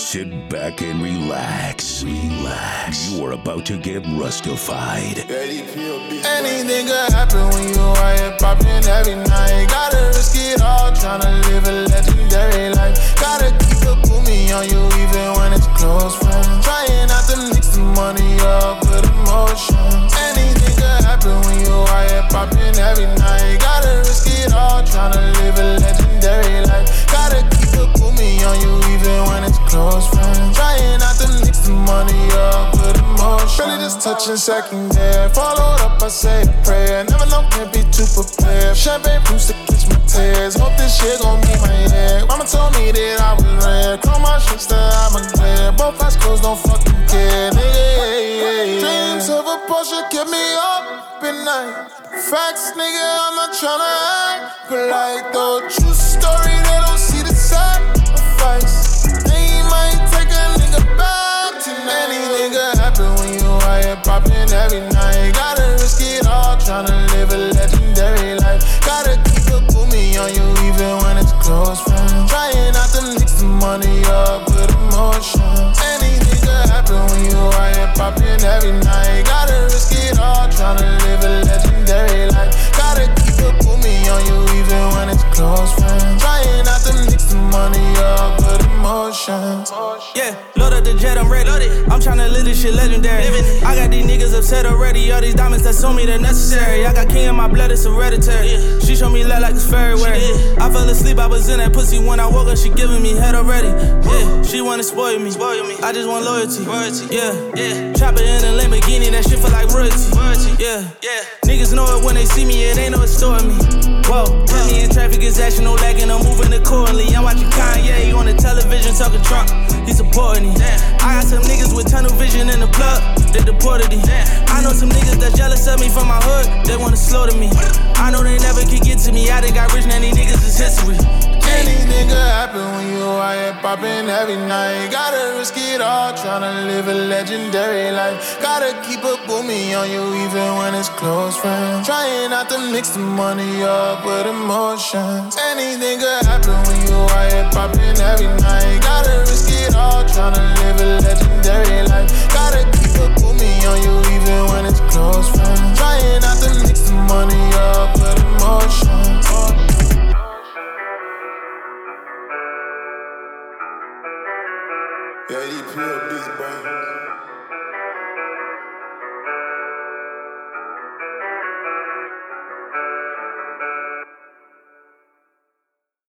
Sit back and relax. You are about to get rustified. Anything could happen when you are here popping every night. Gotta risk it all, tryna live a legendary life. Gotta keep a boomie on you even when it's close friends. Trying not to mix the money up with emotions. Anything could happen when you are here popping every night. Gotta risk it all, tryna live a legendary life. Gotta keep a boomie on you even when it's close friends. Trying not to mix the money up with emotions. Really just touching second there. Followed up, I say a prayer. Never know, can't be too prepared. Champagne proofs to catch my tears. Hope this shit gon' be my head. Mama told me that I was red. Chrome my shit, still I'm a glare. Both eyes closed, don't fucking care, nigga. Dreams of a Porsche kept me up at night. Facts, nigga, I'm not tryna act polite though. True story, they don't see the sacrifice. They might take a nigga back tonight. Anything could happen when you out here popping every night. Gotta risk it all, tryna live a legendary life. Gotta keep a boomie on you even when it's close friends. Trying not to mix the money up with emotions. Anything could happen when you out here popping every night. Gotta risk it all, tryna live a legendary life. Gotta keep a boomie on you even when it's close friends. Trying not to mix the money up with emotions. Yeah, load up the jet, I'm ready. I'm tryna live this shit legendary. I got these niggas upset already. All these diamonds that's on me, they're necessary. I got king in my blood, it's hereditary. She showed me love like it's February. I fell asleep, I was in that pussy when I woke up. She giving me head already. Yeah, she wanna spoil me. I just want loyalty. Yeah. Chopper in a Lamborghini, that shit feel like royalty. Yeah. Niggas know it when they see me, it ain't no extorting me. Whoa, put me in traffic, it's action, no lagging, I'm moving accordingly. I'm watching Kanye on the television, talking Trump, he supporting me. I got some niggas with tunnel vision in the plug, they deported me. I know some niggas that's jealous of me from my hood, they wanna slaughter me. I know they never could get to me, I done got rich, now these niggas is history. Anything could happen when you out here popping every night. Gotta risk it all, tryna live a legendary life. Gotta keep a boomie on you even when it's close friends. Trying not to mix the money up with emotions. Anything could happen when you out here popping every night. Gotta risk it all, tryna live a legendary life. Gotta keep a boomie on you even when it's close friends. Trying not to mix the money up